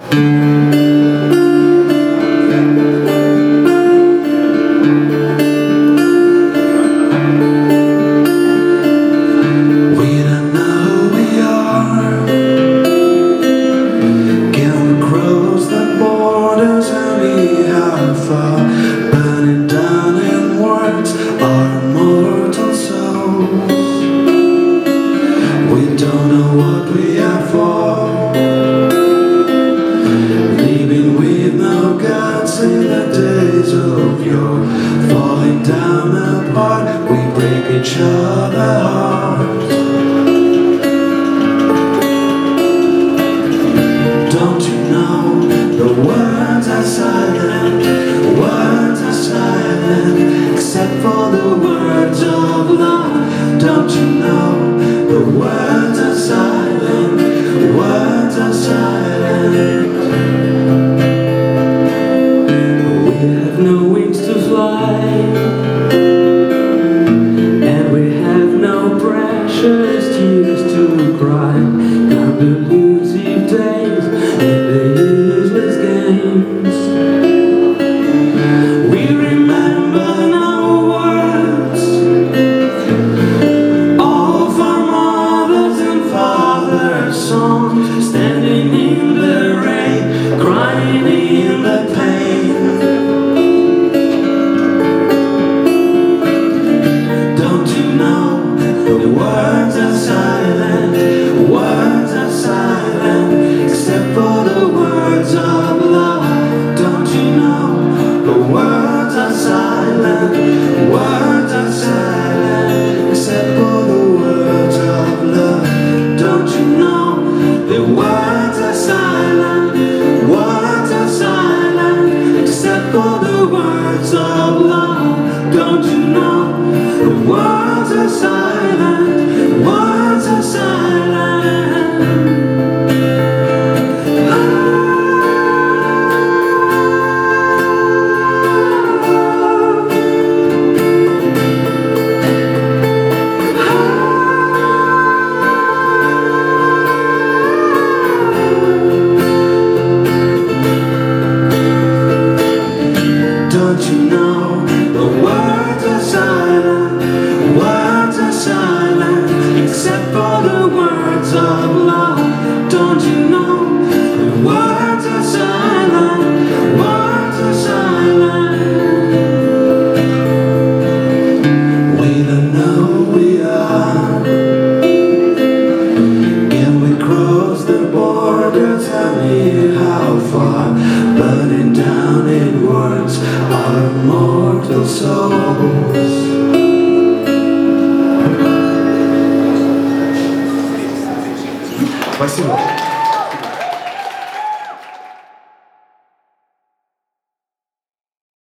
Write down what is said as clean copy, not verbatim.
Burning down in words our mortal souls. We don't know what we are for, leaving with no guts in the days of yore. Falling down apart, we break each other's hearts. Don't you know the words are silent? Words are silent, except for the words of love. Don't you know the words are silent? Words are silent. We have no wings to fly, and we have no precious tears to cry. Count the elusive days and the useless games. Standing in the rain, crying in the pain. Don't you know the words are silent? Words are silent, except for the words of love. Don't you know the words are silent? Words are silent, except for the words of love. Don't you know the words are silent? Words are silent, except for the words of love. Don't you know the words are silent? Words are silent. Don't you know the words are silent? Words are silent, except for the words of love. Don't you know the words are silent? Words are silent. We don't know who we are. Can we cross the border? Tell me how far. Burning down in words our mortal souls. Спасибо.